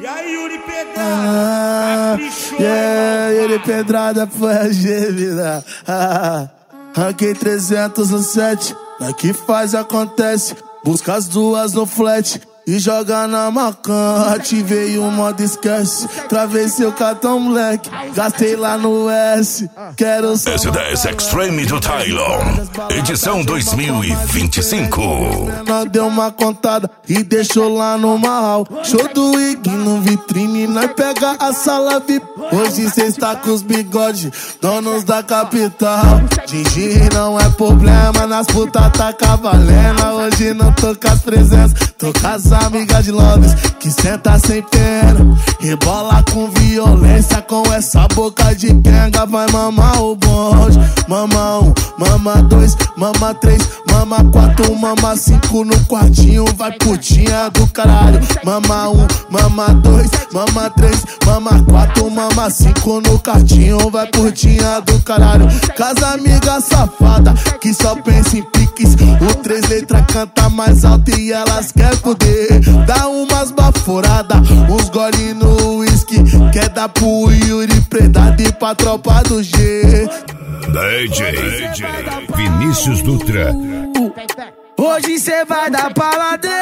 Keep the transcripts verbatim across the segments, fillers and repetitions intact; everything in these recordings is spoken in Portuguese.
E aí, Yuri Pedrada? Ah, yeah, Yuri Pedrada foi a gêmea. Ah, ranquei trezentos no set. Daqui faz, acontece. Busca as duas no flat e joga na macan. Ativei o modo esquece. Travei seu cartão, moleque. Gastei lá no S. Quero só S dez Extreme do Tylon, edição dois mil e vinte e cinco. Deu uma contada e deixou lá no mal. Show do Ig no vitrine, nós pega a sala V I P. Hoje cê está com os bigodes, donos da capital. Gigi não é problema, nas putas tá cavalendo. Hoje não tô com as presenças, tô com as amigas de Londres que senta sem pena, rebola com violência, com essa boca de quenga. Vai mamar o bonde, mama um, mama dois, mama três, mama quatro, mama cinco no quartinho. Vai putinha do caralho. Mama um, mama dois, mama três, mama quatro, mama cinco no quartinho. Vai putinha do caralho. Casa amiga safada que só pensa em piques. O três letras canta mais alto e elas quer poder. Dá umas baforadas, uns gole no whisky. Quer dar pro Yuri Pedrada e pra tropa do G. D J, D J Vinícius Dutra. Hoje cê vai dar paladão.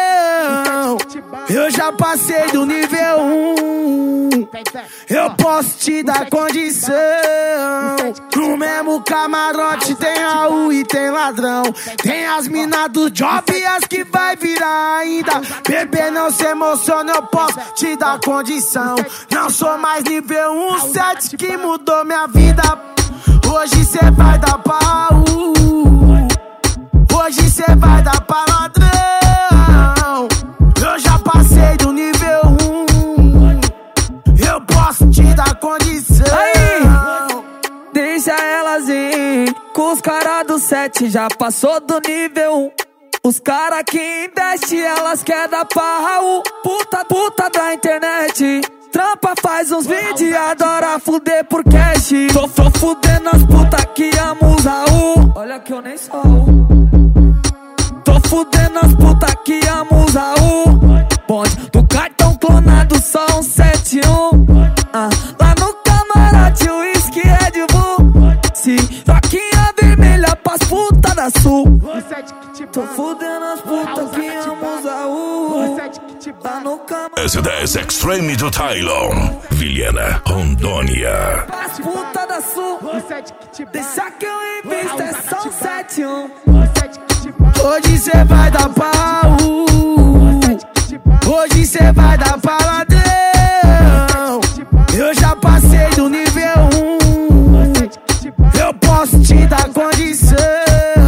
Eu já passei do nível um. Eu posso te dar condição. No mesmo camarote tem Raul e tem ladrão. Tem as minas do job e as que vai virar ainda. Bebê, não se emociona, eu posso te dar condição. Não sou mais nível um, sete que mudou minha vida. Hoje cê vai dar pau. Hoje cê vai dar pra ladrão. Eu já passei do nível um. Eu posso te dar condição. Aí, deixa elas ir. Com os caras do sete já passou do nível um. Os caras que investem, elas querem dar pra Raul. Puta, puta da internet. Trampa, faz uns vídeos e adora fuder por cash. Tô, tô fudendo as putas que amam os Raul. Olha que eu nem sou Raul. Tô fudendo as putas que amam os Raul. Bonde do cartão clonado, só um sete um. Ah, lá no camarote o uísque Red Bull. Se roquinha vermelha pras putas da sul. Tô fudendo as putas que amam os Raul. Lá no camarote S dez Extreme do Tylon, Vilhena, Rondônia. as putas da sul. Deixa que eu invisto, é só um sete um. Hoje cê vai dar pau. Hoje cê vai dar pra ladrão. Eu já passei do nível um. Eu posso te dar condição.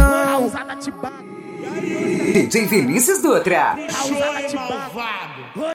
D J Vinícius Dutra. Malvado.